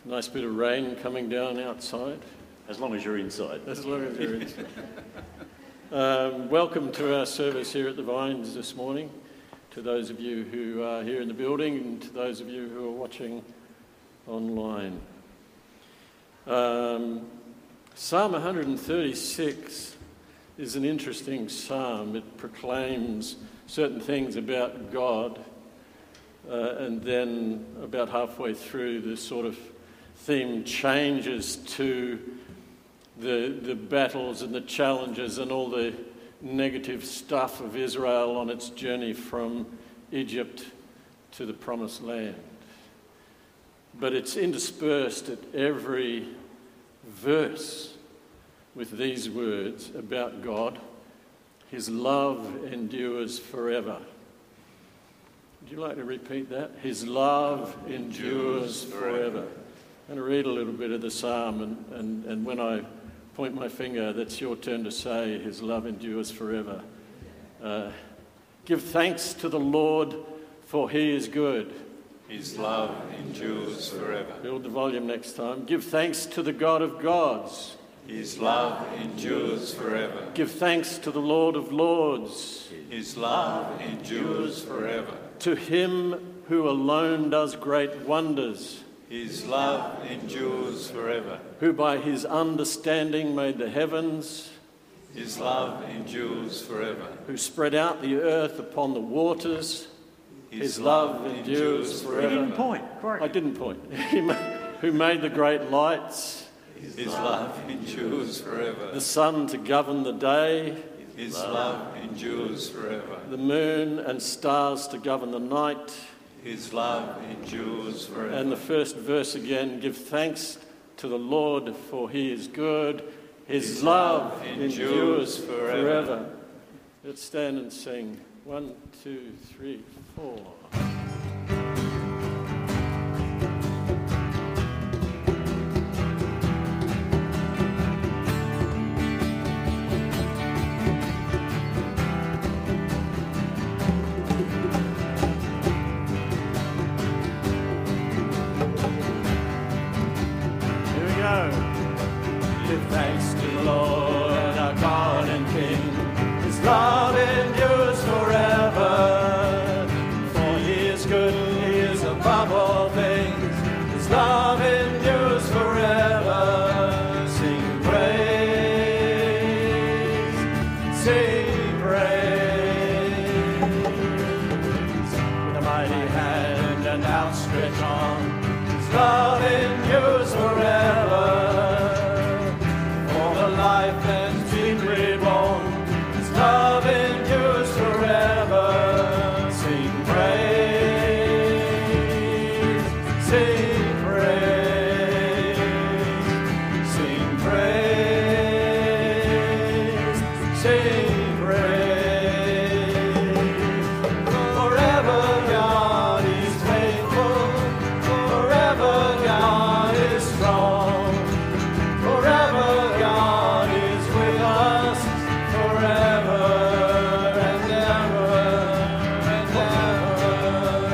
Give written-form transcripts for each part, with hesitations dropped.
Nice bit of rain coming down outside. As long as you're inside. As long as you're inside. Welcome to our service here at the Vines this morning, to those of you who are here in the building and to those of you who are watching online. Psalm 136 is an interesting psalm. It proclaims certain things about God, and then about halfway through, the sort of theme changes to the battles and the challenges and all the negative stuff of Israel on its journey from Egypt to the Promised Land. But it's interspersed at every verse with these words about God. His love endures forever. Would you like to repeat that? His love endures forever. I'm going to read a little bit of the psalm, and when I point my finger, that's your turn to say, his love endures forever. Give thanks to the Lord, for he is good. His love endures forever. Build the volume next time. Give thanks to the God of gods. His love endures forever. Give thanks to the Lord of lords. His love endures forever. To him who alone does great wonders. His love endures forever. Who by his understanding made the heavens. His love endures forever. Who spread out the earth upon the waters. His love endures forever. You didn't point. I didn't point. Who made the great lights. His love endures forever. The sun to govern the day. His love endures forever. The moon and stars to govern the night. His love endures forever. And the first verse again, give thanks to the Lord, for he is good. His love endures forever. Let's stand and sing. 1, 2, 3, 4. Give thanks to the Lord, our God and King. His love endures forever. For he is good, he is above all things. His love endures forever. Sing praise, sing praise. With a mighty hand and outstretched arm, his love endures forever. Life has been reborn. His love endures forever. Sing praise, sing praise, sing praise, sing praise. Forever God is faithful. Forever God is strong. Forever God is with us, forever and ever and ever.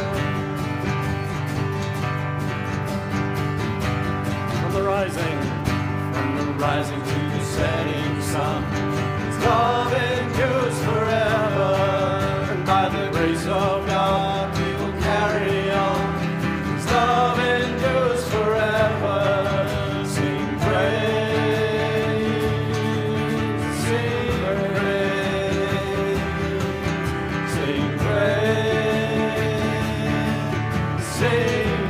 From the rising to the setting sun, his love endures forever. And by the grace of God we will carry on. His love endures forever. Sing praise, sing praise, sing praise, sing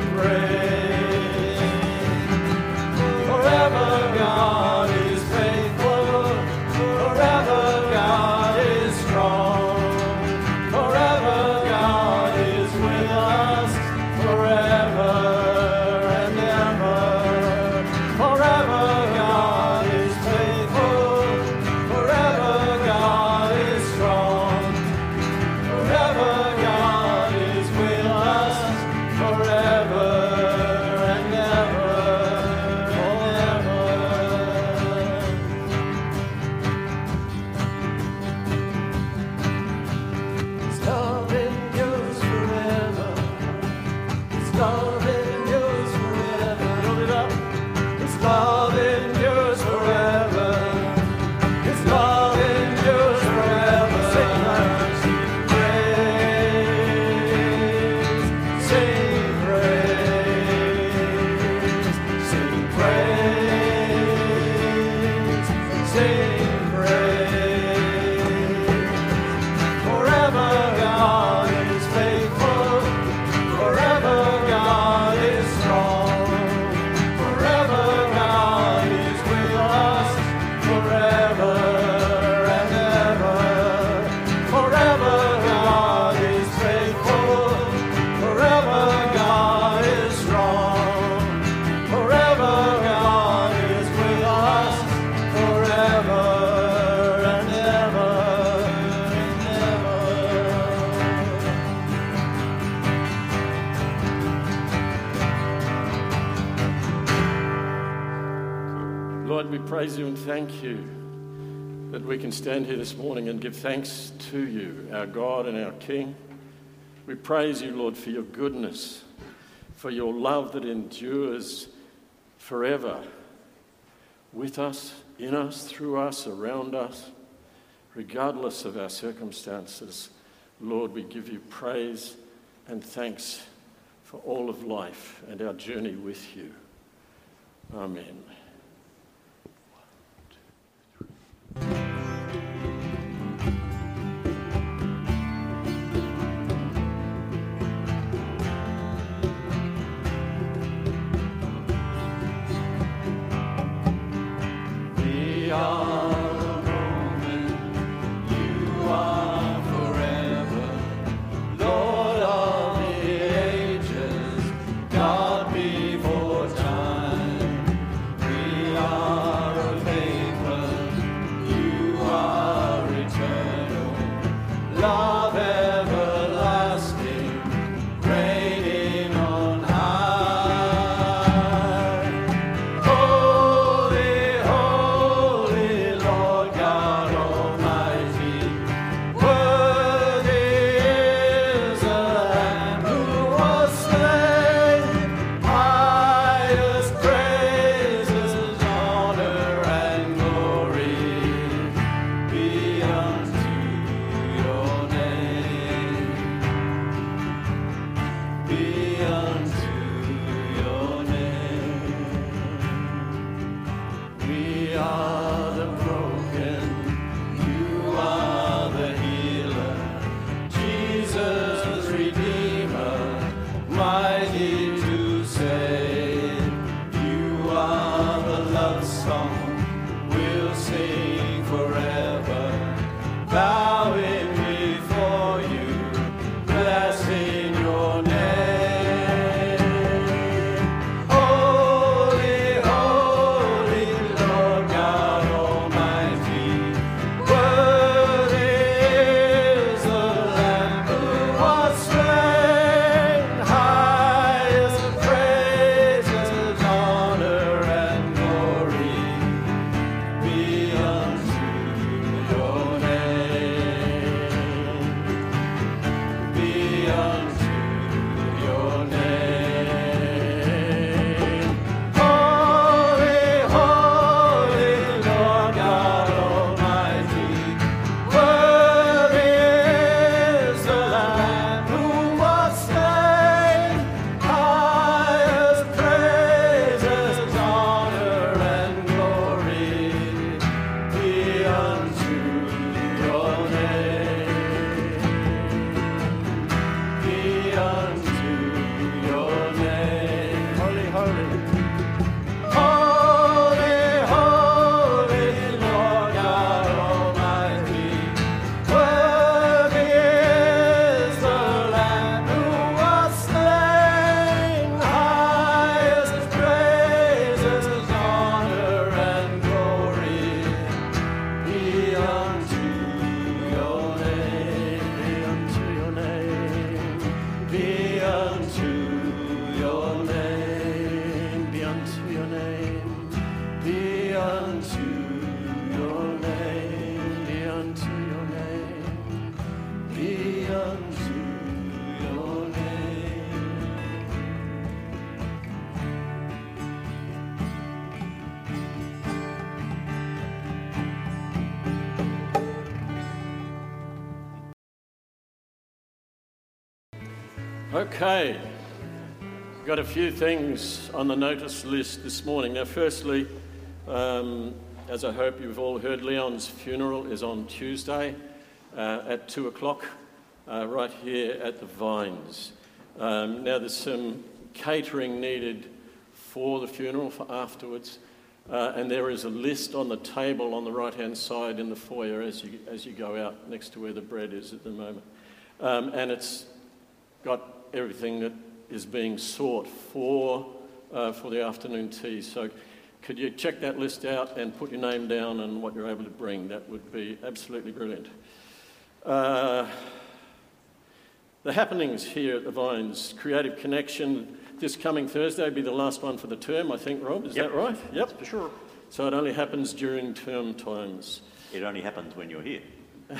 praise. Forever God is faithful. Lord, we praise you and thank you that we can stand here this morning and give thanks to you, our God and our King. We praise you, Lord, for your goodness, for your love that endures forever, with us, in us, through us, around us, regardless of our circumstances. Lord, we give you praise and thanks for all of life and our journey with you. Amen. We are the moment, you are forever, Lord of the ages, God before time. We are a faithful, you are eternal, love everlasting, reigning on high. Holy, holy, Lord God Almighty, worthy is the Lamb who was slain. Highest praises, honor, and glory be unto your name. Be unto your name. We are the broken, you are the healer, Jesus Redeemer, mighty to save. You are the love song we'll sing forever, bowing before you, blessing your name. Holy, holy, Lord God Almighty, worthy is the Lamb who was slain. Highest praises, honor, and glory be unto your name. Be unto your name. Holy, holy, Lord God Almighty, worthy is the Lamb who was slain. Highest praises, honor, and glory be unto your name. Be unto your name. Holy, holy. Holy, holy, Lord God Almighty, worthy is the Lamb who was slain. Highest praises, honor, and glory be unto your name. Be unto your name. Be unto your name. Be unto your name. Be unto your name. Be unto your name. Okay, got a few things on the notice list this morning. Now, firstly, as I hope you've all heard, Leon's funeral is on Tuesday at 2 o'clock right here at the Vines. Now, there's some catering needed for the funeral for afterwards, and there is a list on the table on the right-hand side in the foyer as you go out next to where the bread is at the moment. And it's got everything that is being sought for the afternoon tea. So could you check that list out and put your name down and what you're able to bring? That would be absolutely brilliant. The happenings here at the Vines, Creative Connection, this coming Thursday will be the last one for the term, I think, Rob. Is that right? Yep. For sure. So it only happens during term times. It only happens when you're here.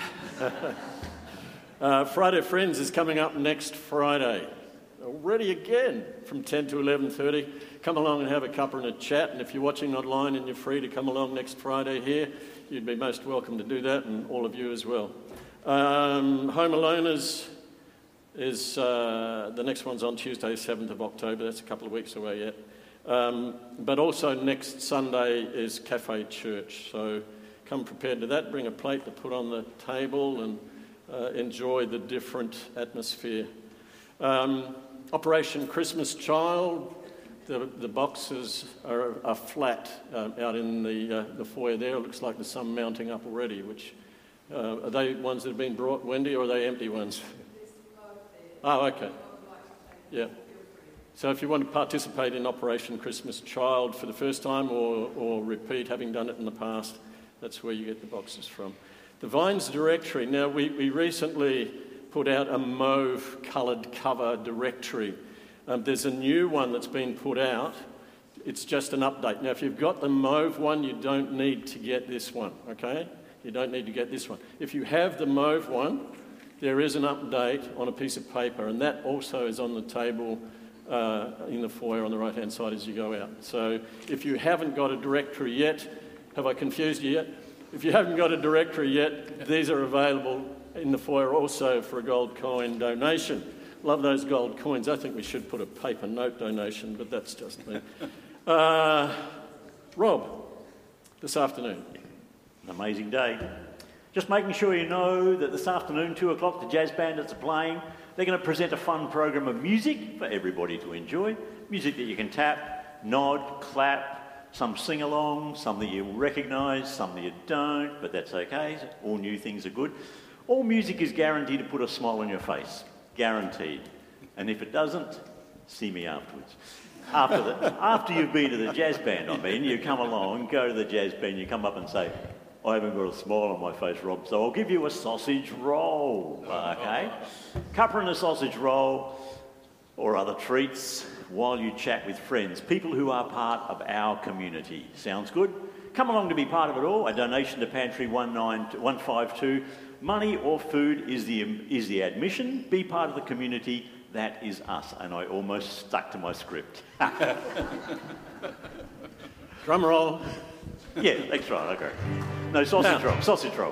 Friday Friends is coming up next Friday. Already again, from 10 to 11:30. Come along and have a cuppa and a chat. And if you're watching online and you're free to come along next Friday here, you'd be most welcome to do that, and all of you as well. Home Aloners is the next one's on Tuesday, 7th of October. That's a couple of weeks away yet. But also next Sunday is Cafe Church. So come prepared to that. Bring a plate to put on the table and enjoy the different atmosphere. Operation Christmas Child. The boxes are flat out in the foyer there. It looks like there's some mounting up already. Which are they ones that have been brought, Wendy, or are they empty ones? Oh, okay. Yeah. So if you want to participate in Operation Christmas Child for the first time or repeat, having done it in the past, that's where you get the boxes from. The Vines Directory. Now, we recently put out a mauve-coloured cover directory. There's a new one that's been put out. It's just an update. Now, if you've got the mauve one, you don't need to get this one, okay? You don't need to get this one. If you have the mauve one, there is an update on a piece of paper, and that also is on the table in the foyer on the right-hand side as you go out. So if you haven't got a directory yet, have I confused you yet? If you haven't got a directory yet, these are available in the foyer also for a gold coin donation. Love those gold coins. I think we should put a paper note donation, but that's just me. Rob, this afternoon. An amazing day. Just making sure you know that this afternoon, 2 o'clock, the Jazz Bandits are playing. They're going to present a fun program of music for everybody to enjoy. Music that you can tap, nod, clap, some sing-along, some that you recognise, some that you don't, but that's okay. All new things are good. All music is guaranteed to put a smile on your face. Guaranteed. And if it doesn't, see me afterwards. After you've been to the jazz band, you come along, go to the jazz band, you come up and say, I haven't got a smile on my face, Rob, so I'll give you a sausage roll, okay? Cuppa and a sausage roll, or other treats, while you chat with friends, people who are part of our community. Sounds good? Come along to be part of it all. A donation to Pantry 152. Money or food is the admission. Be part of the community. That is us. And I almost stuck to my script. Drum roll. Yeah, that's right. Okay. No, sausage roll. Sausage roll.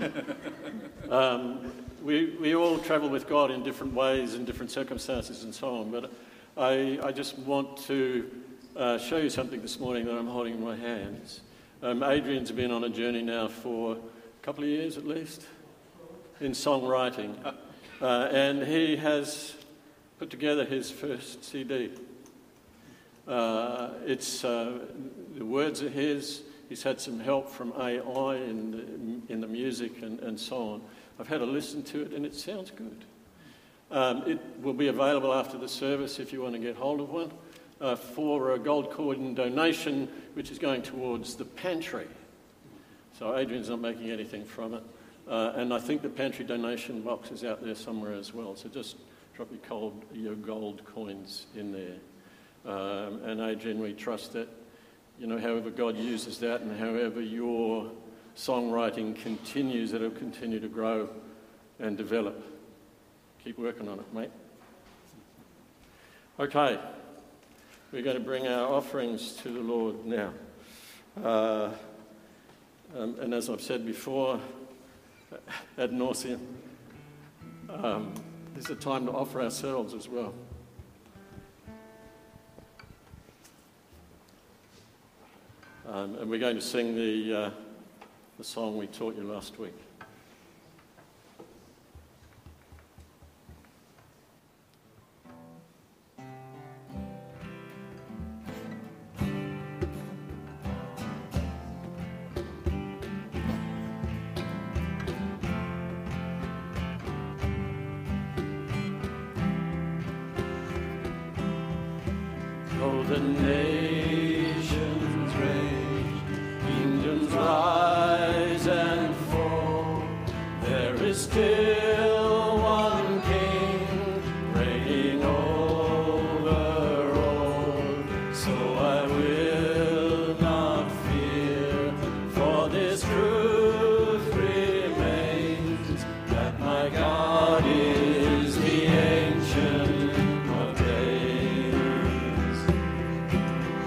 We all travel with God in different ways, in different circumstances and so on. But I just want to show you something this morning that I'm holding in my hands. Adrian's been on a journey now for a couple of years at least in songwriting. And he has put together his first CD. The words are his. He's had some help from AI in the music and so on. I've had a listen to it and it sounds good. It will be available after the service if you want to get hold of one for a gold coin donation, which is going towards the pantry. So Adrian's not making anything from it. And I think the pantry donation box is out there somewhere as well. So just drop your gold coins in there. And Adrian, we trust that, however God uses that and however your songwriting continues, it'll continue to grow and develop. Keep working on it, mate. Okay, we're going to bring our offerings to the Lord now. And as I've said before, ad nauseum, there's a time to offer ourselves as well. And we're going to sing the song we taught you last week. Oh, the nations rage, kingdoms rise and fall. There is still one King reigning over all. So I will not fear.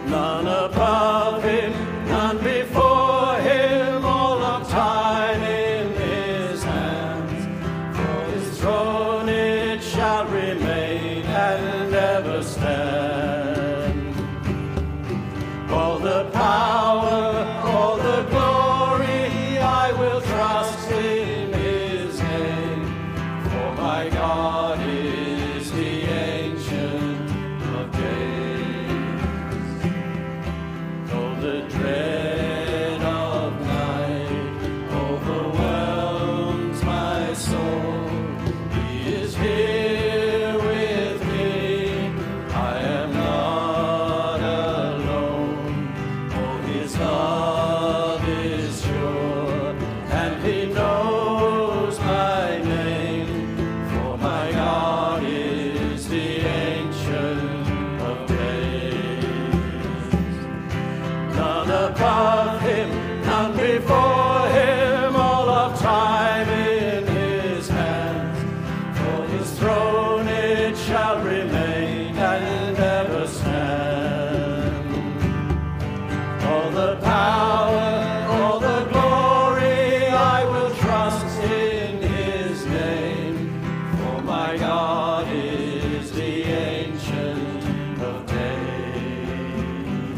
none above him, none before him, all of time in his hands. For his throne it shall remain and ever stand. All the power, all the glory, I will trust in his name. For my God is the Ancient of Days. Though the dread of night overwhelms my soul, he is here with me. I am not alone. Oh, his love is sure, and he knows my name. For my God is the Ancient of Days. None above him, none before him, all of time in his hands. For his throne it shall remain and ever stand. All the power, all the glory, I will trust in his name. For my God is the Ancient of Days.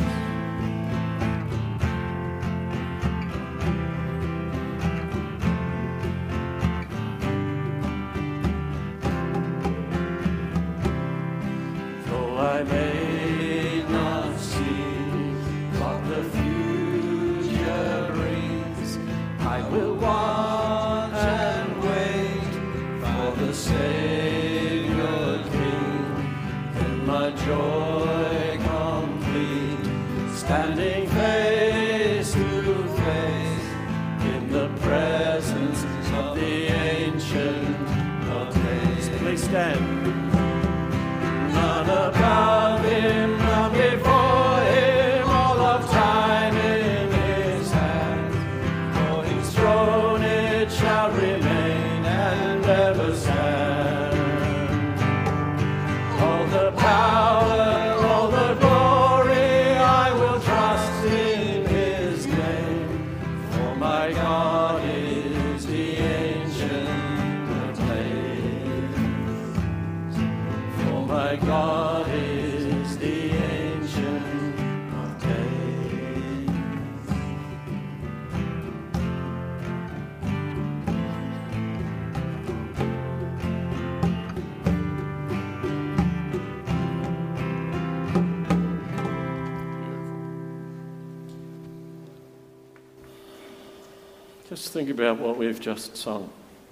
Though I may not see what the future brings, I will watch and wait for the Savior King. Then my joy complete, standing face to face in the presence of the Ancient of Days. Please stand. None above him, none before him, all of time in his hands. For his throne it shall remain and ever stand. All the power, all the glory, I will trust in his name. For my God is the Ancient of Days. For my God is the Ancient of Days. Just think about what we've just sung.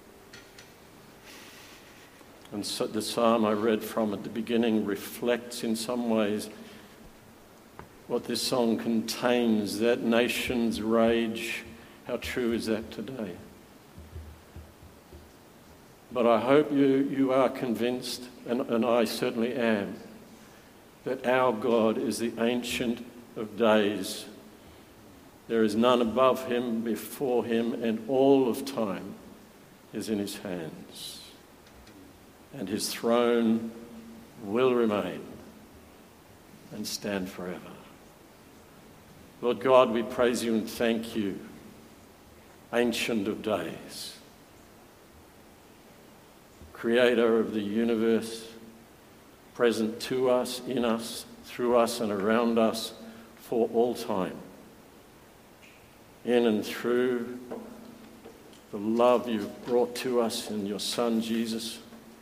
And so the psalm I read from at the beginning reflects in some ways what this song contains, that nation's rage. How true is that today? But I hope you are convinced, and I certainly am, that our God is the Ancient of Days. There is none above him, before him, and all of time is in his hands. And his throne will remain and stand forever. Lord God, we praise you and thank you, Ancient of Days, Creator of the universe, present to us, in us, through us and around us for all time. In and through the love you've brought to us in your Son, Jesus.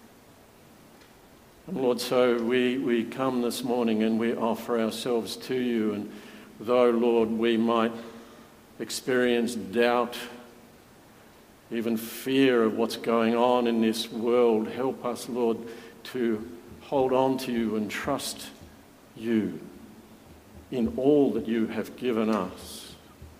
And Lord, so we come this morning and we offer ourselves to you. And though, Lord, we might experience doubt, even fear of what's going on in this world, help us, Lord, to hold on to you and trust you in all that you have given us.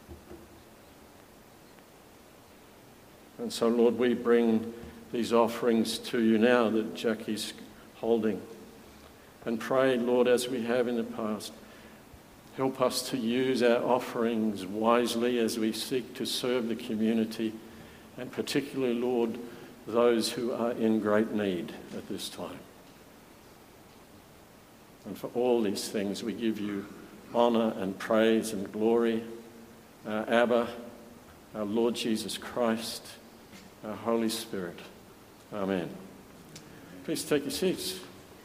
And so, Lord, we bring these offerings to you now that Jackie's holding. And pray, Lord, as we have in the past, help us to use our offerings wisely as we seek to serve the community, and particularly, Lord, those who are in great need at this time. And for all these things, we give you honour and praise and glory, our Abba, our Lord Jesus Christ, our Holy Spirit. Amen. Please take your seats.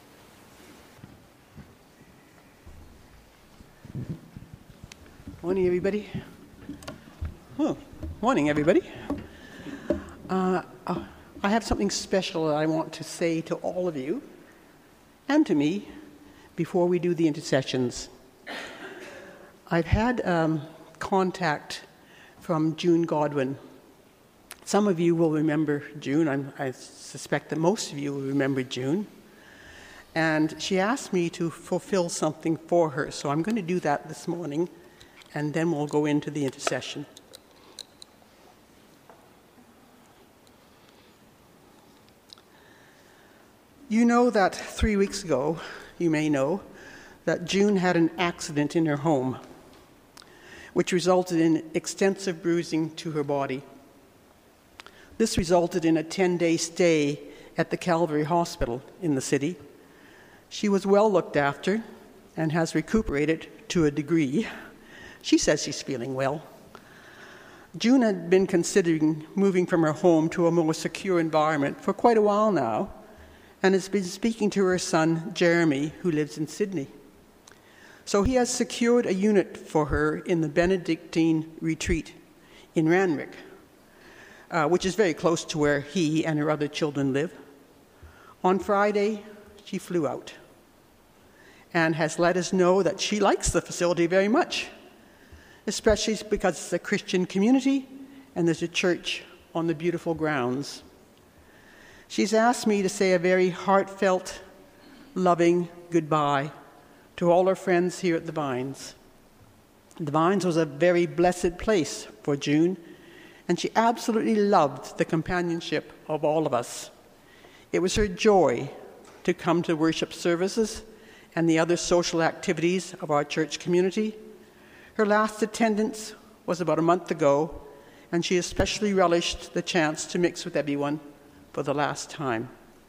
Morning, everybody. Morning, everybody. I have something special that I want to say to all of you and to me before we do the intercessions. I've had contact from June Godwin. Some of you will remember June. I suspect that most of you will remember June. And she asked me to fulfill something for her, so I'm going to do that this morning, and then we'll go into the intercession. You know that 3 weeks ago, you may know, that June had an accident in her home, which resulted in extensive bruising to her body. This resulted in a 10-day stay at the Calvary Hospital in the city. She was well looked after and has recuperated to a degree. She says she's feeling well. June had been considering moving from her home to a more secure environment for quite a while now, and has been speaking to her son, Jeremy, who lives in Sydney. So he has secured a unit for her in the Benedictine retreat in Randwick, which is very close to where he and her other children live. On Friday, she flew out and has let us know that she likes the facility very much, especially because it's a Christian community and there's a church on the beautiful grounds. She's asked me to say a very heartfelt, loving goodbye to all her friends here at the Vines. The Vines was a very blessed place for June, and she absolutely loved the companionship of all of us. It was her joy to come to worship services and the other social activities of our church community. Her last attendance was about a month ago, and she especially relished the chance to mix with everyone for the last time.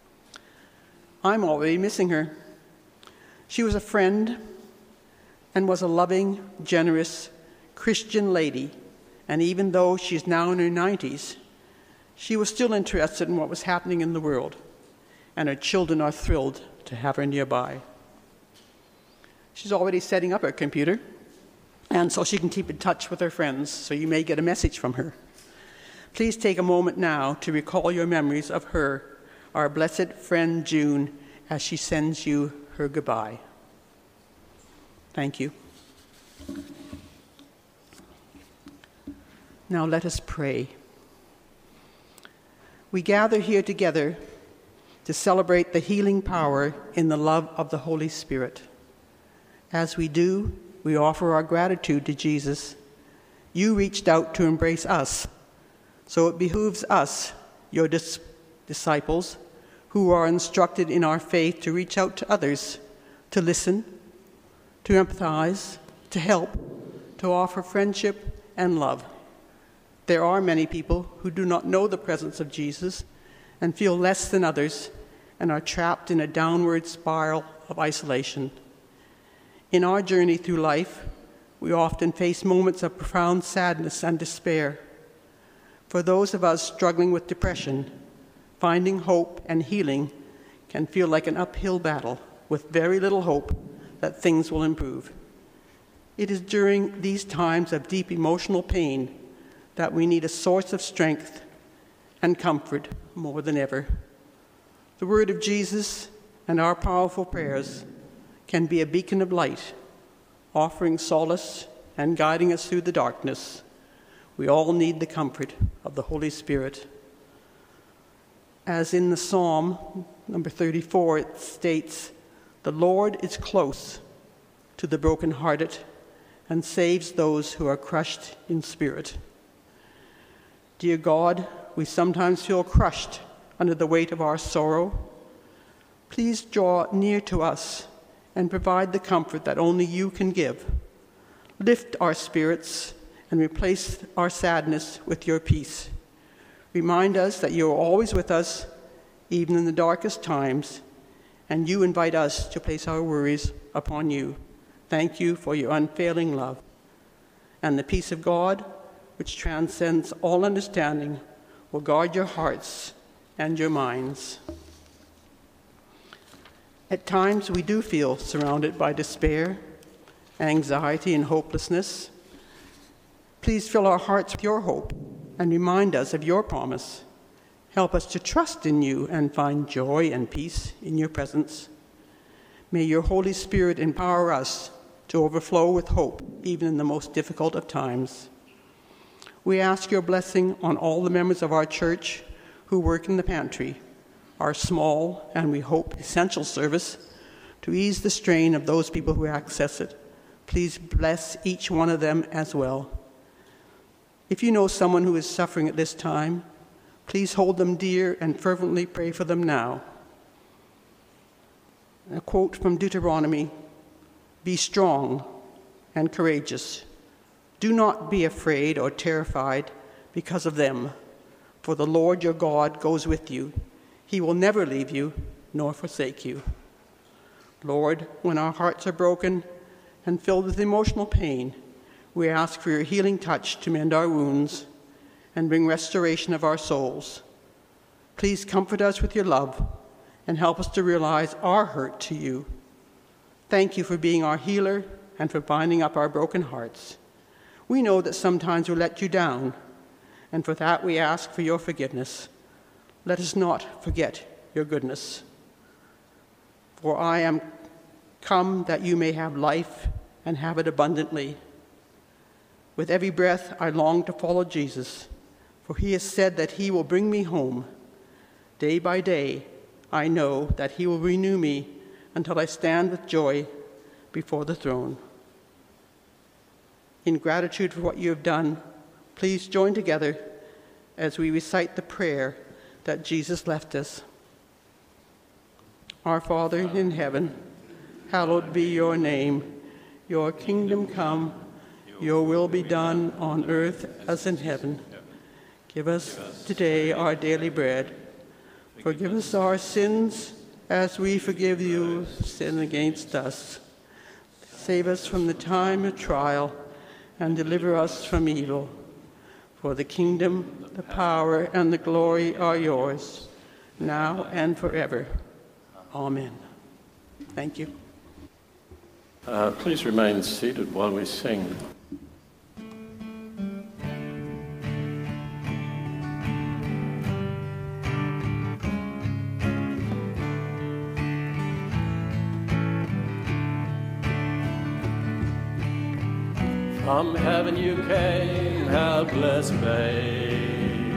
I'm already missing her. She was a friend and was a loving, generous Christian lady, and even though she's now in her 90s, she was still interested in what was happening in the world, and her children are thrilled to have her nearby. She's already setting up her computer, and so she can keep in touch with her friends, so you may get a message from her. Please take a moment now to recall your memories of her, our blessed friend June, as she sends you her goodbye. Thank you. Now let us pray. We gather here together to celebrate the healing power in the love of the Holy Spirit. As we do, we offer our gratitude to Jesus. You reached out to embrace us, so it behooves us, your disciples, who are instructed in our faith to reach out to others, to listen, to empathize, to help, to offer friendship and love. There are many people who do not know the presence of Jesus and feel less than others and are trapped in a downward spiral of isolation. In our journey through life, we often face moments of profound sadness and despair. For those of us struggling with depression, finding hope and healing can feel like an uphill battle with very little hope that things will improve. It is during these times of deep emotional pain that we need a source of strength and comfort more than ever. The word of Jesus and our powerful prayers can be a beacon of light, offering solace and guiding us through the darkness. We all need the comfort of the Holy Spirit. As in the Psalm, number 34, it states, "The Lord is close to the brokenhearted and saves those who are crushed in spirit." Dear God, we sometimes feel crushed under the weight of our sorrow. Please draw near to us and provide the comfort that only you can give. Lift our spirits and replace our sadness with your peace. Remind us that you are always with us, even in the darkest times, and you invite us to place our worries upon you. Thank you for your unfailing love. And the peace of God, which transcends all understanding, will guard your hearts and your minds. At times we do feel surrounded by despair, anxiety, and hopelessness. Please fill our hearts with your hope and remind us of your promise. Help us to trust in you and find joy and peace in your presence. May your Holy Spirit empower us to overflow with hope, even in the most difficult of times. We ask your blessing on all the members of our church who work in the pantry, our small and we hope essential service, to ease the strain of those people who access it. Please bless each one of them as well. If you know someone who is suffering at this time, please hold them dear and fervently pray for them now. A quote from Deuteronomy: "Be strong and courageous. Do not be afraid or terrified because of them, for the Lord your God goes with you. He will never leave you nor forsake you." Lord, when our hearts are broken and filled with emotional pain, we ask for your healing touch to mend our wounds and bring restoration of our souls. Please comfort us with your love and help us to realize our hurt to you. Thank you for being our healer and for binding up our broken hearts. We know that sometimes we let you down, and for that we ask for your forgiveness. Let us not forget your goodness. For I am come that you may have life and have it abundantly. With every breath I long to follow Jesus, for he has said that he will bring me home. Day by day I know that he will renew me until I stand with joy before the throne. In gratitude for what you have done, please join together as we recite the prayer that Jesus left us. Our Father in heaven, hallowed be your name. Your kingdom come, your will be done on earth as in heaven. Give us today our daily bread. Forgive us our sins as we forgive you who sin against us. Save us from the time of trial and deliver us from evil. For the kingdom, the power, and the glory are yours, now and forever. Amen. Thank you. Please remain seated while we sing. From heaven you came, helpless babe,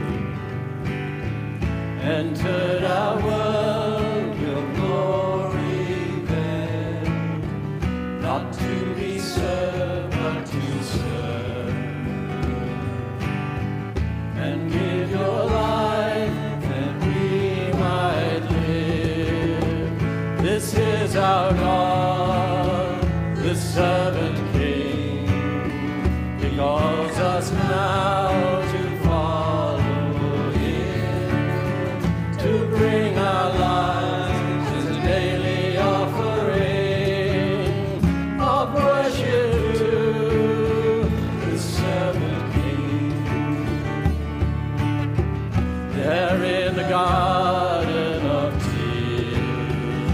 entered our world, your glory there, not to be served, but to serve, and give your life that we might live. This is our God, the servant King, calls us now to follow him, to bring our lives as a daily offering of worship to the servant King. There in the garden of tears,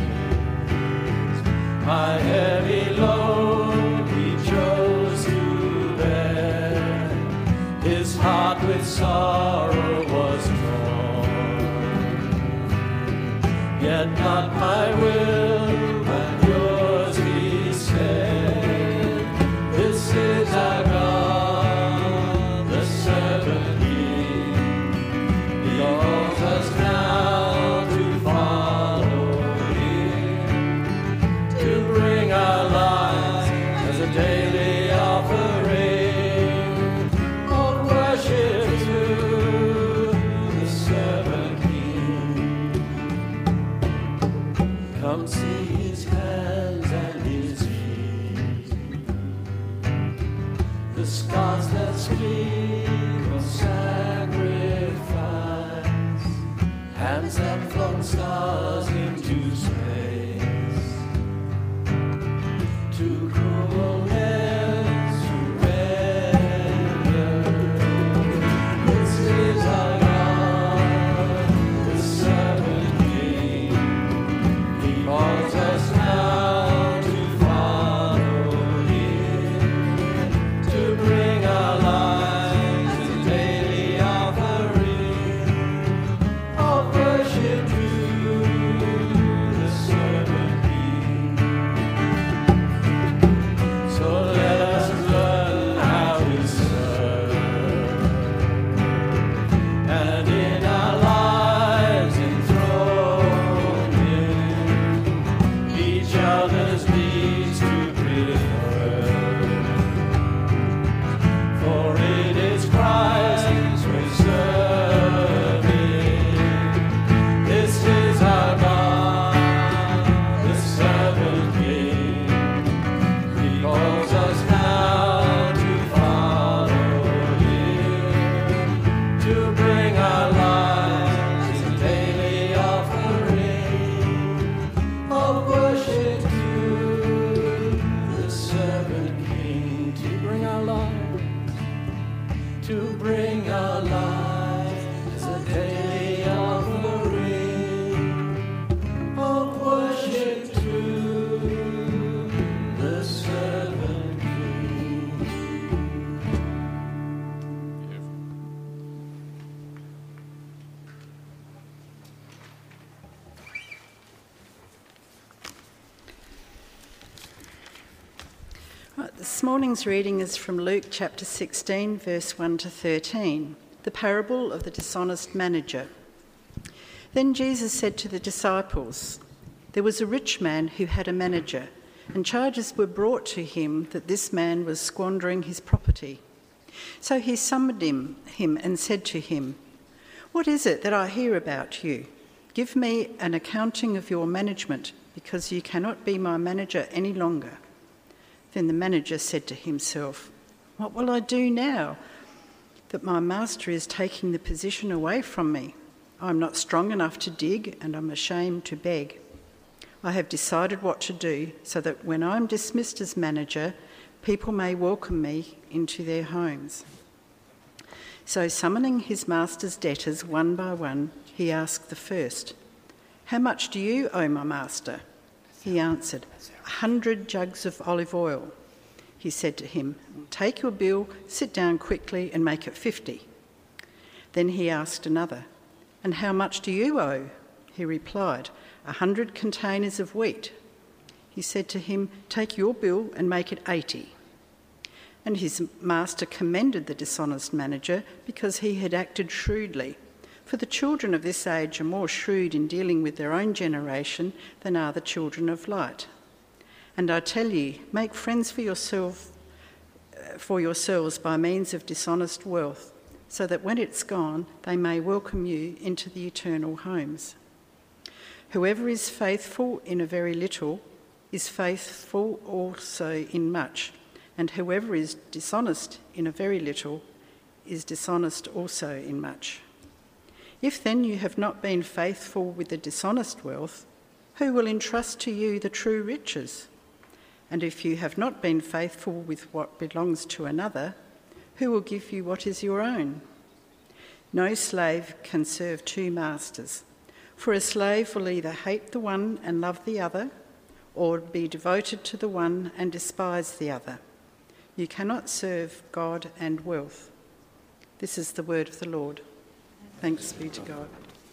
my heavy load he chose to bear. His heart with sorrow was torn, yet not my will, but yours, he said. This is our God, the servant King. He calls us now to follow him, to bring our lives as a daily offering of worship to the servant King. Come see his hands and his feet, the scars that speak of sacrifice, hands that flung stars into space, to cruel This morning's reading is from Luke chapter 16, verse 1 to 13, the parable of the dishonest manager. Then Jesus said to the disciples, "There was a rich man who had a manager, and charges were brought to him that this man was squandering his property. So he summoned him and said to him, 'What is it that I hear about you? Give me an accounting of your management, because you cannot be my manager any longer.' Then the manager said to himself, 'What will I do now that my master is taking the position away from me? I'm not strong enough to dig, and I'm ashamed to beg. I have decided what to do so that when I'm dismissed as manager, people may welcome me into their homes.' So summoning his master's debtors one by one, he asked the first, 'How much do you owe my master?' He answered, 100 jugs of olive oil. He said to him, 'Take your bill, sit down quickly and make it 50. Then he asked another, 'And how much do you owe?' He replied, 100 containers of wheat. He said to him, 'Take your bill and make it 80. And his master commended the dishonest manager because he had acted shrewdly. For the children of this age are more shrewd in dealing with their own generation than are the children of light. And I tell you, make friends for yourselves by means of dishonest wealth, so that when it's gone, they may welcome you into the eternal homes. Whoever is faithful in a very little is faithful also in much, and whoever is dishonest in a very little is dishonest also in much. If then you have not been faithful with the dishonest wealth, who will entrust to you the true riches? And if you have not been faithful with what belongs to another, who will give you what is your own? No slave can serve two masters, for a slave will either hate the one and love the other, or be devoted to the one and despise the other. You cannot serve God and wealth.' This is the word of the Lord. Thanks be to God."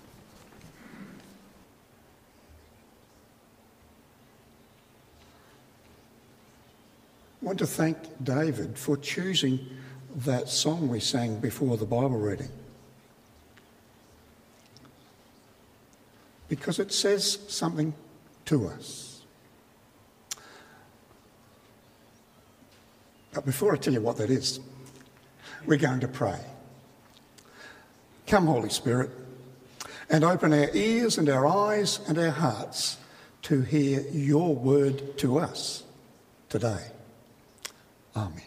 I want to thank David for choosing that song we sang before the Bible reading, because it says something to us. But before I tell you what that is, we're going to pray. Come, Holy Spirit, and open our ears and our eyes and our hearts to hear your word to us today. Amen.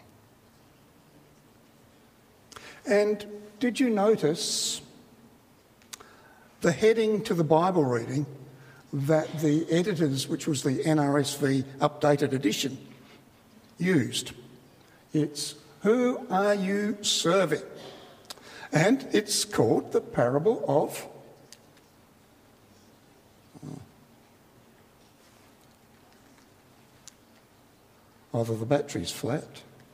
And did you notice the heading to the Bible reading that the editors, which was the NRSV updated edition, used? It's, "Who are you serving?" And it's called the parable of either the battery's flat.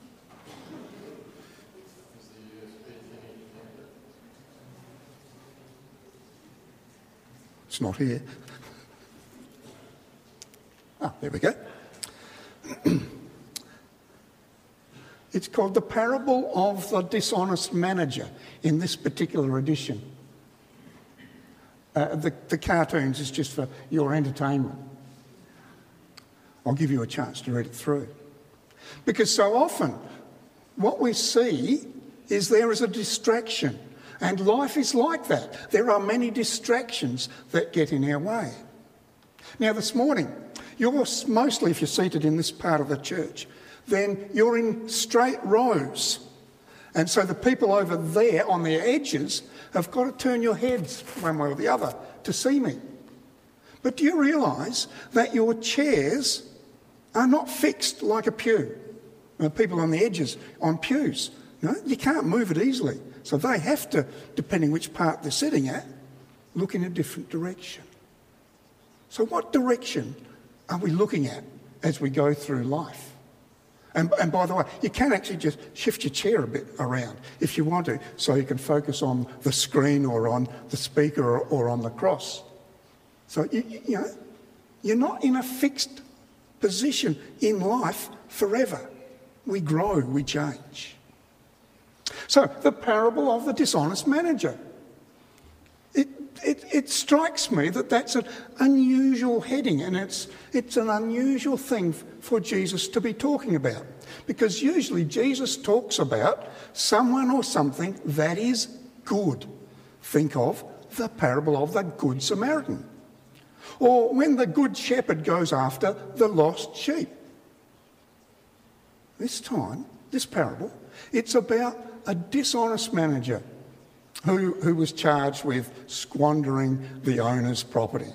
It's not here. There we go. It's called the parable of the dishonest manager in this particular edition. The cartoons is just for your entertainment. I'll give you a chance to read it through. Because so often what we see is there is a distraction, and life is like that. There are many distractions that get in our way. Now this morning, you're mostly, if you're seated in this part of the church, then you're in straight rows. And so the people over there on the edges have got to turn your heads one way or the other to see me. But do you realise that your chairs are not fixed like a pew? People on the edges on pews, you can't move it easily. So they have to, depending which part they're sitting at, look in a different direction. So what direction are we looking at as we go through life? And by the way, you can actually just shift your chair a bit around if you want to, so you can focus on the screen or on the speaker or on the cross. So, you're not in a fixed position in life forever. we grow, we change. So, the parable of the dishonest manager. It strikes me that that's an unusual heading, and it's an unusual thing for Jesus to be talking about. Because usually Jesus talks about someone or something that is good. Think of the parable of the Good Samaritan. Or when the Good Shepherd goes after the lost sheep. This time, this parable, it's about a dishonest manager who was charged with squandering the owner's property.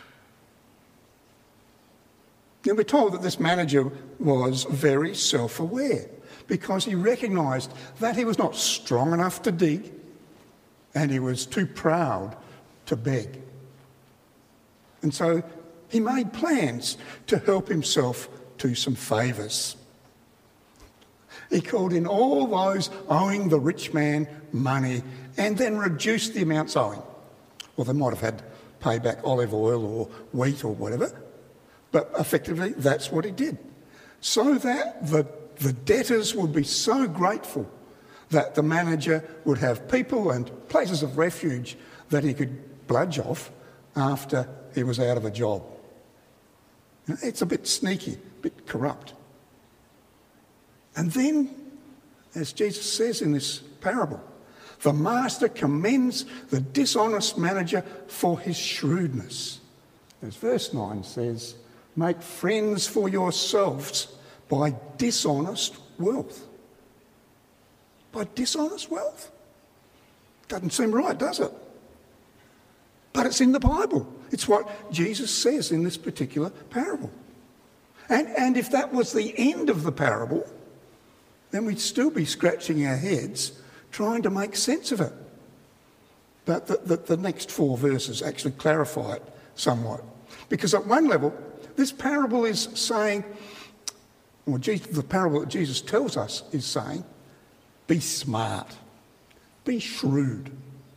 And we're told that this manager was very self-aware because he recognised that he was not strong enough to dig and he was too proud to beg. And so he made plans to help himself to some favours. He called in all those owing the rich man money and then reduced the amounts owing. Well, they might have had to pay back olive oil or wheat or whatever, but effectively that's what he did. So that the debtors would be so grateful that the manager would have people and places of refuge that he could bludge off after he was out of a job. It's a bit sneaky, a bit corrupt. And then, as Jesus says in this parable, the master commends the dishonest manager for his shrewdness. As verse 9 says, make friends for yourselves by dishonest wealth. By dishonest wealth? Doesn't seem right, does it? But it's in the Bible. It's what Jesus says in this particular parable. And if that was the end of the parable, then we'd still be scratching our heads trying to make sense of it. But the next 4 verses actually clarify it somewhat. Because at one level, this parable is saying, or the parable that Jesus tells us is saying, be smart, be shrewd.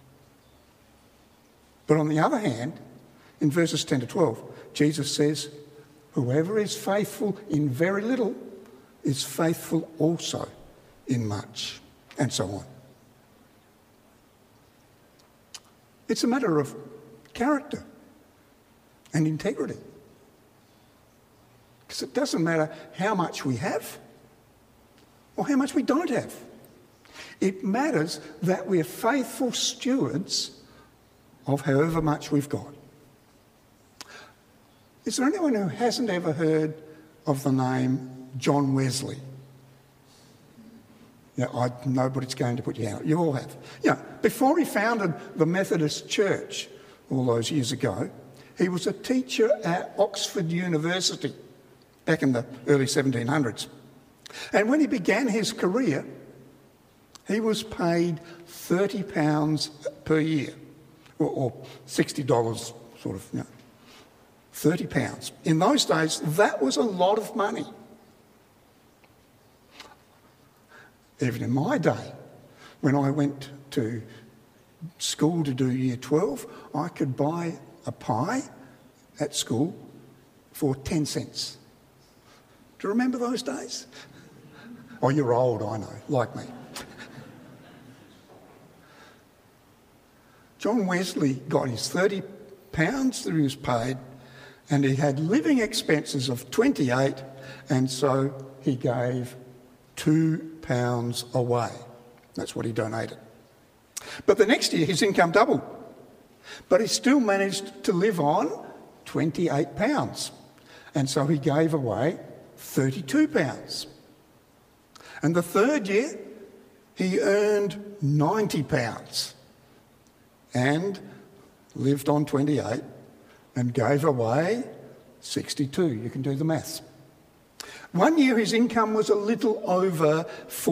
But on the other hand, in verses 10 to 12, Jesus says, whoever is faithful in very little is faithful also in much, and so on. It's a matter of character and integrity. Because it doesn't matter how much we have or how much we don't have. It matters that we're faithful stewards of however much we've got. Is there anyone who hasn't ever heard of the name John Wesley? Yeah, nobody's going to put your hand up. You all have. Yeah, before he founded the Methodist Church all those years ago, he was a teacher at Oxford University back in the early 1700s. And when he began his career, he was paid £30 per year, or $60 sort of, £30. In those days, that was a lot of money. Even in my day, when I went to school to do year 12, I could buy a pie at school for 10 cents. Do you remember those days? Oh, you're old, I know, like me. John Wesley got his £30 that he was paid, and he had living expenses of 28, and so he gave £2 away. That's what he donated. But the next year his income doubled, but he still managed to live on £28, and so he gave away £32. And the third year he earned £90 and lived on 28 and gave away 62. You can do the maths. One year his income was a little over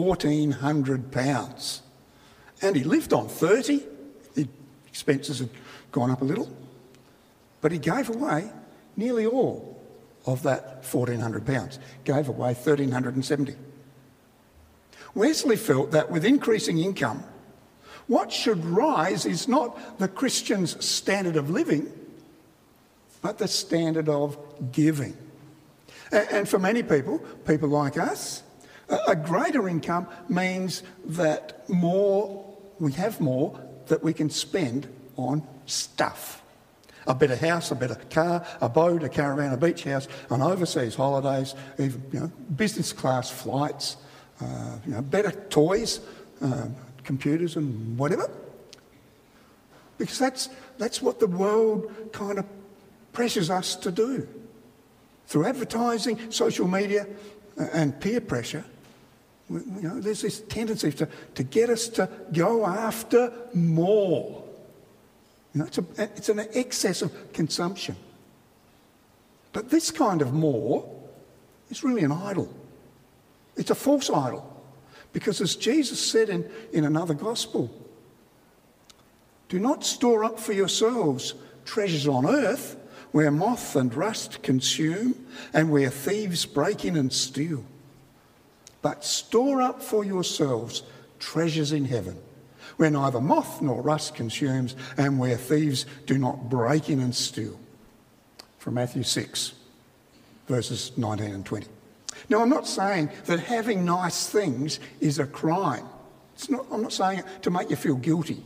£1,400 and he lived on 30. The expenses had gone up a little, but he gave away nearly all of that £1,400, gave away £1,370. Wesley felt that with increasing income, what should rise is not the Christian's standard of living, but the standard of giving. And for many people like us, A greater income means that we have more that we can spend on stuff. A better house, a better car, a boat, a caravan, a beach house, on overseas holidays, even business class flights, better toys, computers and whatever. Because that's what the world kind of pressures us to do. Through advertising, social media and peer pressure, there's this tendency to get us to go after more. It's an excess of consumption. But this kind of more is really an idol. It's a false idol. Because as Jesus said in another gospel, do not store up for yourselves treasures on earth where moth and rust consume and where thieves break in and steal. But store up for yourselves treasures in heaven, where neither moth nor rust consumes and where thieves do not break in and steal. From Matthew 6, verses 19 and 20. Now, I'm not saying that having nice things is a crime. I'm not saying it to make you feel guilty.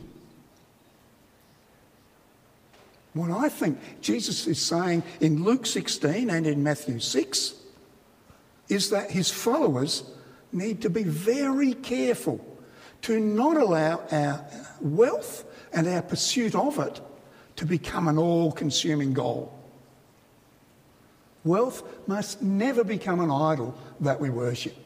What I think Jesus is saying in Luke 16 and in Matthew 6 is that his followers need to be very careful to not allow our wealth and our pursuit of it to become an all-consuming goal. Wealth must never become an idol that we worship.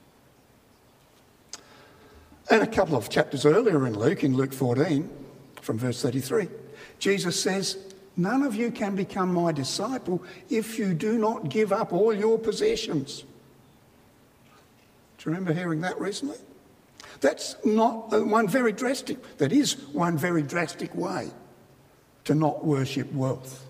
And a couple of chapters earlier in Luke 14, from verse 33, Jesus says, none of you can become my disciple if you do not give up all your possessions. Do you remember hearing that recently? That's not one very drastic, that is one very drastic way to not worship wealth.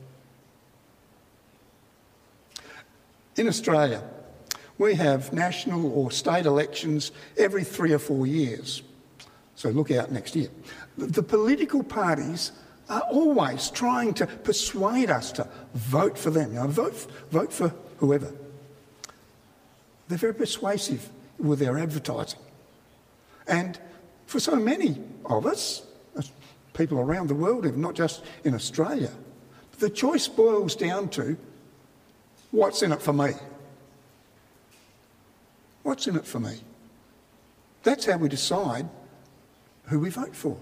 In Australia, we have national or state elections every 3 or 4 years. So look out next year. The political parties are always trying to persuade us to vote for them. Vote for whoever. They're very persuasive with their advertising. And for so many of us, people around the world, not just in Australia, the choice boils down to what's in it for me? What's in it for me? That's how we decide who we vote for.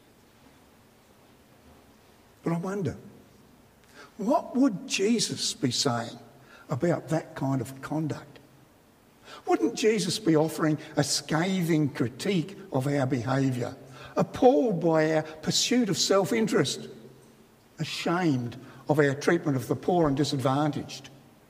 But I wonder, what would Jesus be saying about that kind of conduct? Wouldn't Jesus be offering a scathing critique of our behaviour, appalled by our pursuit of self-interest, ashamed of our treatment of the poor and disadvantaged,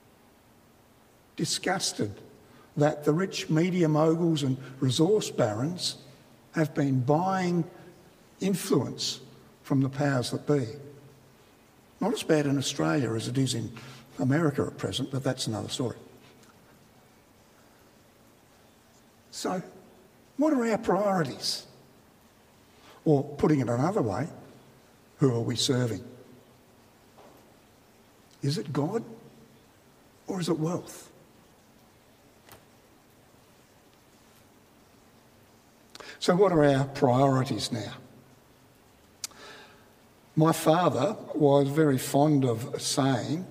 disgusted that the rich media moguls and resource barons have been buying influence from the powers that be? Not as bad in Australia as it is in America at present, but that's another story. So, what are our priorities? Or, putting it another way, who are we serving? Is it God or is it wealth? So what are our priorities now? My father was very fond of saying,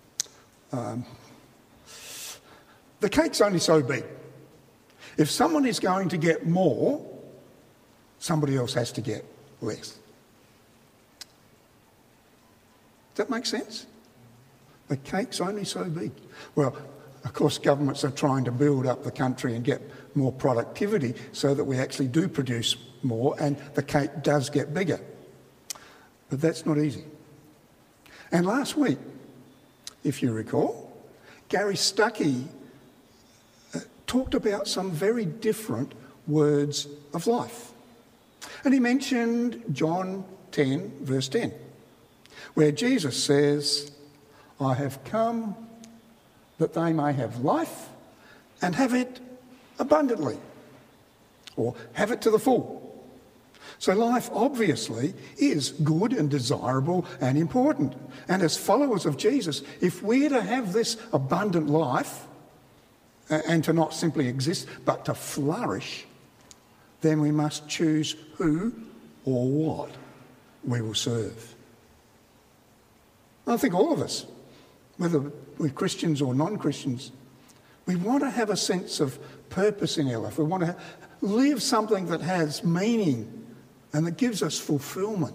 the cake's only so big. If someone is going to get more, somebody else has to get less. Does that make sense? The cake's only so big. Well, of course, governments are trying to build up the country and get more productivity so that we actually do produce more and the cake does get bigger. But that's not easy. And last week, if you recall, Gary Stuckey talked about some very different words of life. And he mentioned John 10, verse 10, where Jesus says, I have come that they may have life and have it abundantly, or have it to the full. So life obviously is good and desirable and important. And as followers of Jesus, if we're to have this abundant life, and to not simply exist, but to flourish, then we must choose who or what we will serve. I think all of us, whether we're Christians or non-Christians, we want to have a sense of purpose in our life. We want to live something that has meaning and that gives us fulfilment.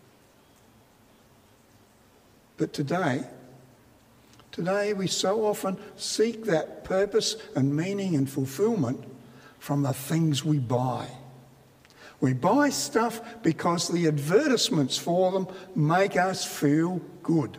But today we so often seek that purpose and meaning and fulfilment from the things we buy. We buy stuff because the advertisements for them make us feel good.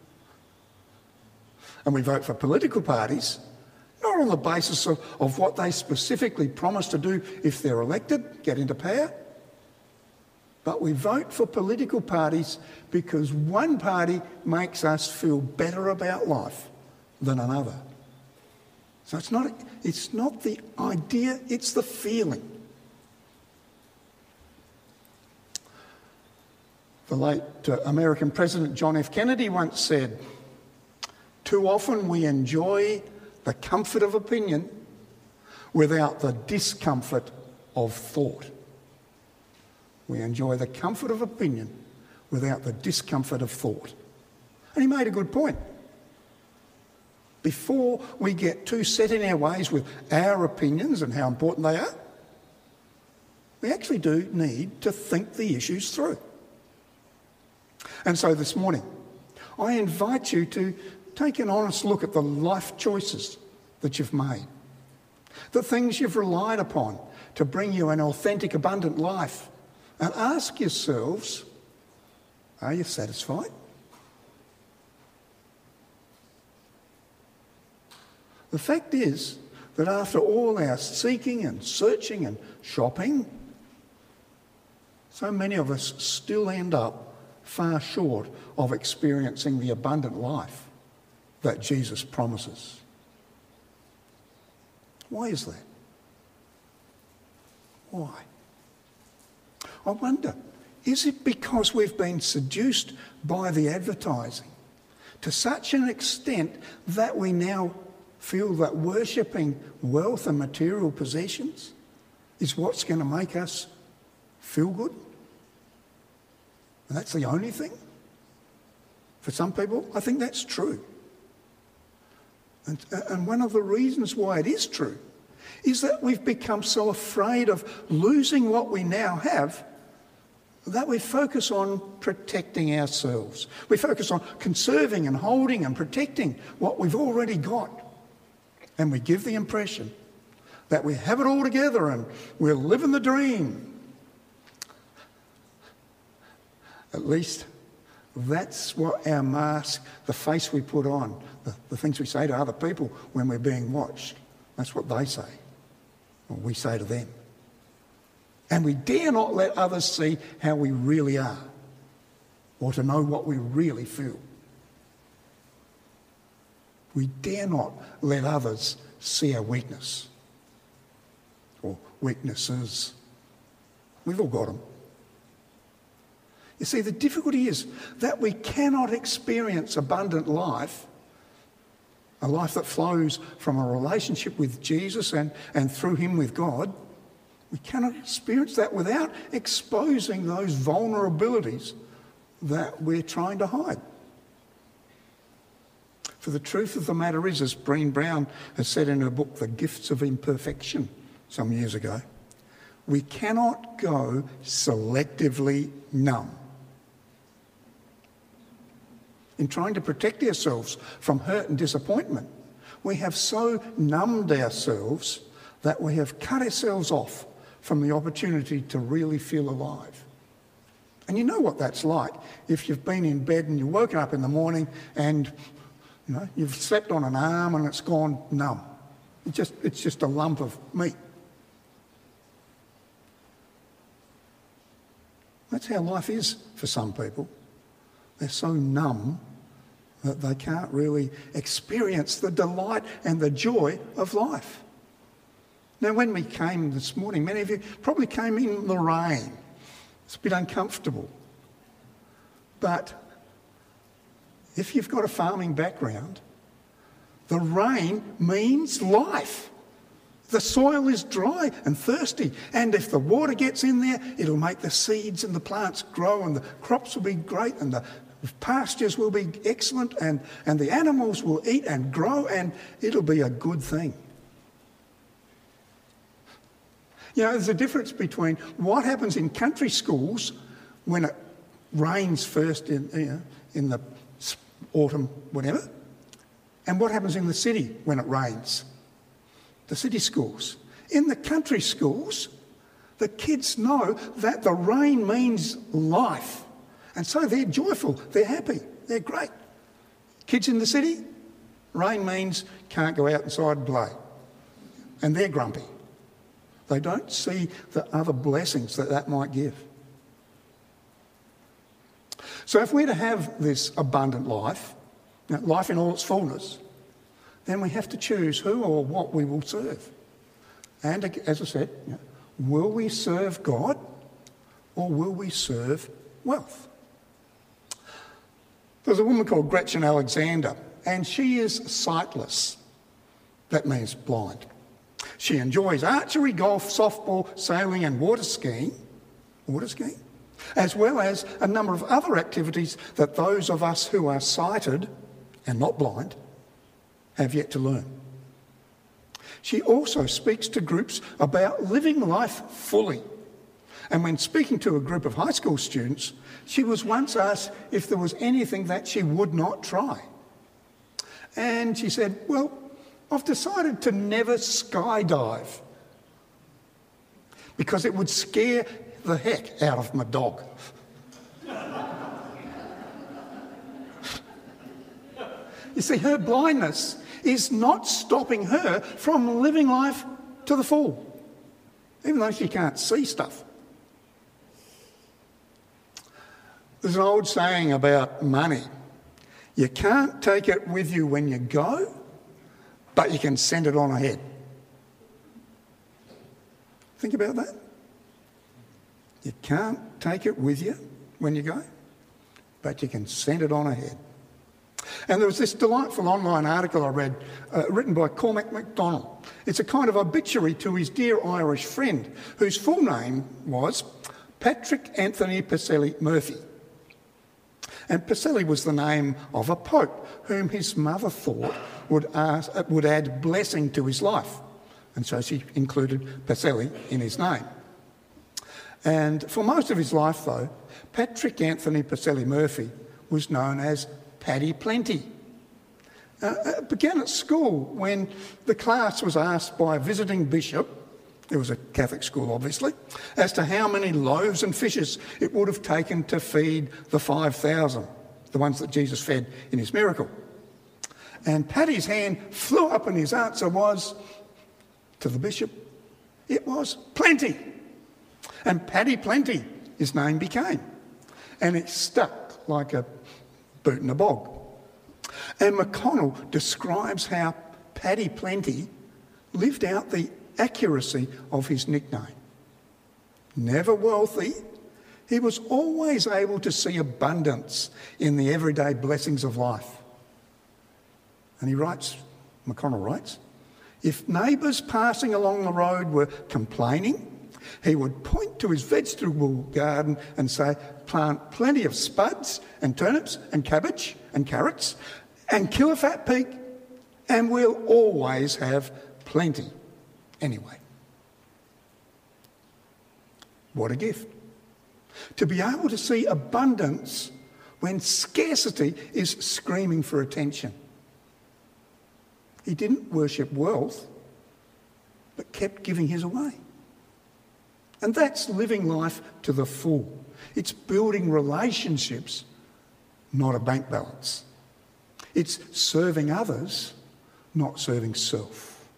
And we vote for political parties, not on the basis of what they specifically promise to do if they're elected, get into power, but we vote for political parties because one party makes us feel better about life than another. So it's not the idea, it's the feeling. The late American President John F. Kennedy once said, "Too often we enjoy the comfort of opinion without the discomfort of thought." We enjoy the comfort of opinion without the discomfort of thought. And he made a good point. Before we get too set in our ways with our opinions and how important they are, we actually do need to think the issues through. And so this morning, I invite you to take an honest look at the life choices that you've made, the things you've relied upon to bring you an authentic, abundant life, and ask yourselves, are you satisfied? The fact is that after all our seeking and searching and shopping, so many of us still end up far short of experiencing the abundant life that Jesus promises. Why is that? Why? I wonder, is it because we've been seduced by the advertising to such an extent that we now feel that worshipping wealth and material possessions is what's going to make us feel good? And that's the only thing? For some people, I think that's true. And one of the reasons why it is true is that we've become so afraid of losing what we now have that we focus on protecting ourselves. We focus on conserving and holding and protecting what we've already got. And we give the impression that we have it all together and we're living the dream. At least that's what our mask, the face we put on, the things we say to other people when we're being watched, that's what they say, or we say to them. And we dare not let others see how we really are, or to know what we really feel. We dare not let others see our weakness, or weaknesses. We've all got them. You see, the difficulty is that we cannot experience abundant life, a life that flows from a relationship with Jesus and through him with God. We cannot experience that without exposing those vulnerabilities that we're trying to hide. For the truth of the matter is, as Brené Brown has said in her book, The Gifts of Imperfection, some years ago, we cannot go selectively numb. In trying to protect ourselves from hurt and disappointment, we have so numbed ourselves that we have cut ourselves off from the opportunity to really feel alive. And you know what that's like if you've been in bed and you've woken up in the morning and you've slept on an arm and it's gone numb. It's just a lump of meat. That's how life is for some people. They're so numb that they can't really experience the delight and the joy of life. Now, when we came this morning, many of you probably came in the rain. It's a bit uncomfortable. But if you've got a farming background, The rain means life. The soil is dry and thirsty, and if the water gets in there, it'll make the seeds and the plants grow, and the crops will be great, and the pastures will be excellent, and the animals will eat and grow, and it'll be a good thing. You know, there's a difference between what happens in country schools when it rains first in the autumn, whatever, and what happens in the city when it rains. The city schools. In the country schools, the kids know that the rain means life. And so they're joyful, they're happy, they're great. Kids in the city, rain means can't go out inside and play. And they're grumpy. They don't see the other blessings that might give. So if we're to have this abundant life, life in all its fullness, then we have to choose who or what we will serve. And as I said, will we serve God or will we serve wealth? There's a woman called Gretchen Alexander, and she is sightless. That means blind. She enjoys archery, golf, softball, sailing and water skiing, as well as a number of other activities that those of us who are sighted and not blind have yet to learn. She also speaks to groups about living life fully. And when speaking to a group of high school students, she was once asked if there was anything that she would not try. And she said, well, I've decided to never skydive because it would scare the heck out of my dog. You see, her blindness is not stopping her from living life to the full, even though she can't see stuff. There's an old saying about money. You can't take it with you when you go, but you can send it on ahead. Think about that. You can't take it with you when you go, but you can send it on ahead. And there was this delightful online article I read, written by Cormac MacDonald. It's a kind of obituary to his dear Irish friend, whose full name was Patrick Anthony Pacelli Murphy. And Pacelli was the name of a pope whom his mother thought would add blessing to his life. And so she included Pacelli in his name. And for most of his life, though, Patrick Anthony Pacelli Murphy was known as Paddy Plenty. It began at school when the class was asked by a visiting bishop, it was a Catholic school obviously, as to how many loaves and fishes it would have taken to feed the 5,000, the ones that Jesus fed in his miracle. And Paddy's hand flew up and his answer was, to the bishop, it was plenty. And Paddy Plenty, his name became. And it stuck like a boot in a bog. And McConnell describes how Paddy Plenty lived out the accuracy of his nickname. Never wealthy, he was always able to see abundance in the everyday blessings of life. And he writes, McConnell writes, if neighbours passing along the road were complaining, he would point to his vegetable garden and say, plant plenty of spuds and turnips and cabbage and carrots and kill a fat pig and we'll always have plenty anyway. What a gift. To be able to see abundance when scarcity is screaming for attention. He didn't worship wealth, but kept giving his away. And that's living life to the full. It's building relationships, not a bank balance. It's serving others, not serving self.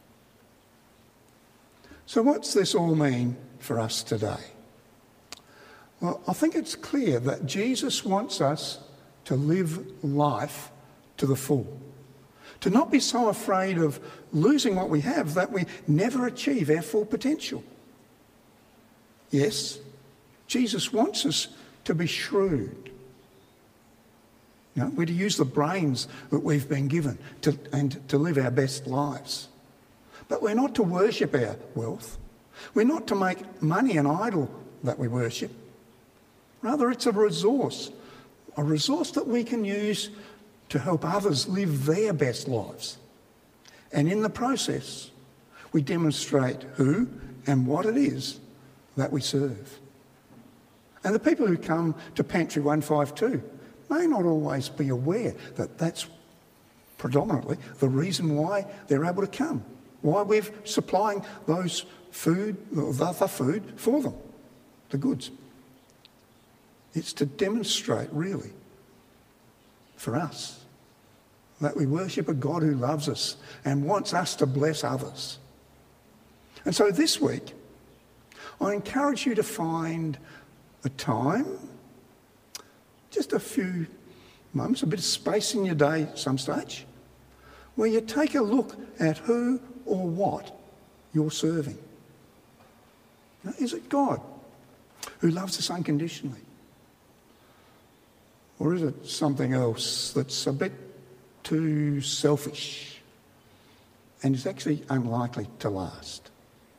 So what's this all mean for us today? Well, I think it's clear that Jesus wants us to live life to the full. To not be so afraid of losing what we have that we never achieve our full potential. Yes, Jesus wants us to be shrewd. You know, we're to use the brains that we've been given to live our best lives. But we're not to worship our wealth. We're not to make money an idol that we worship. Rather, it's a resource that we can use to help others live their best lives. And in the process, we demonstrate who and what it is that we serve. And the people who come to Pantry 152 may not always be aware that that's predominantly the reason why they're able to come, why we're supplying those food, or the other food for them, the goods. It's to demonstrate, really, for us, that we worship a God who loves us and wants us to bless others. And so this week, I encourage you to find a time, just a few moments, a bit of space in your day at some stage, where you take a look at who or what you're serving. Now, is it God who loves us unconditionally? Or is it something else that's a bit too selfish and is actually unlikely to last?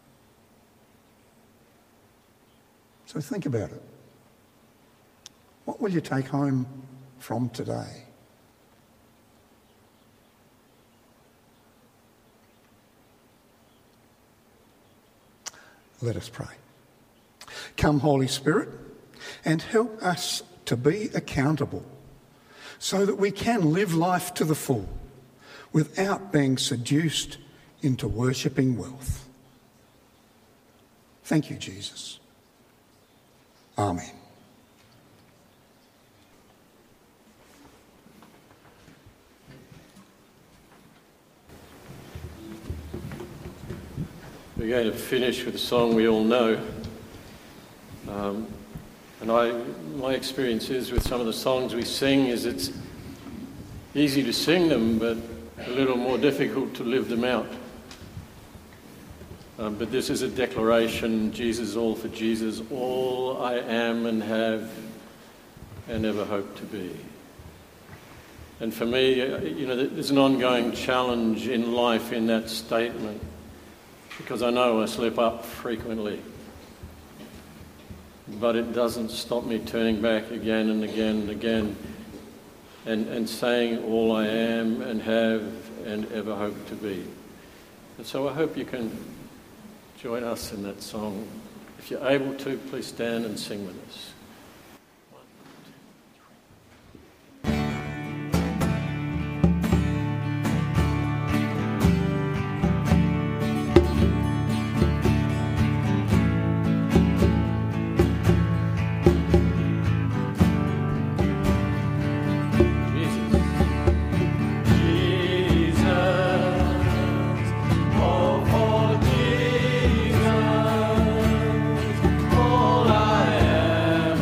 So think about it. What will you take home from today? Let us pray. Come, Holy Spirit, and help us to be accountable so that we can live life to the full without being seduced into worshipping wealth. Thank you, Jesus. Amen. We're going to finish with a song we all know. My experience is with some of the songs we sing is it's easy to sing them, but a little more difficult to live them out. But this is a declaration, Jesus, all for Jesus, all I am and have and ever hope to be. And for me, there's an ongoing challenge in life in that statement, because I know I slip up frequently. But it doesn't stop me turning back again and again and again and saying all I am and have and ever hope to be. And so I hope you can join us in that song. If you're able to, please stand and sing with us. All I am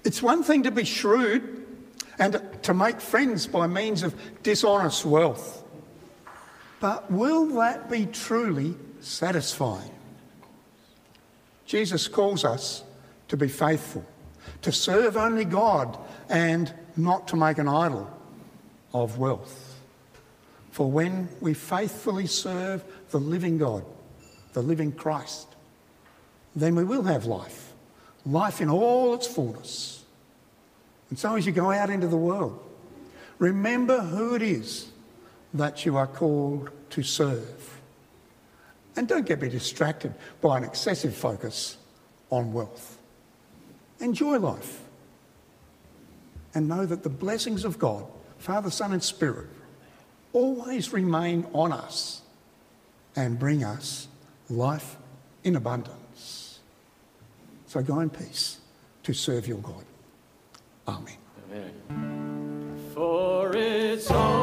It's one thing to be shrewd and to make friends by means of dishonest wealth. But will that be truly satisfying? Jesus calls us to be faithful, to serve only God and not to make an idol of wealth. For when we faithfully serve the living God, the living Christ, then we will have life, life in all its fullness. And so as you go out into the world, remember who it is that you are called to serve. And don't get distracted by an excessive focus on wealth. Enjoy life. And know that the blessings of God, Father, Son and Spirit, always remain on us and bring us life in abundance. So go in peace to serve your God. Amen. Amen. For it's all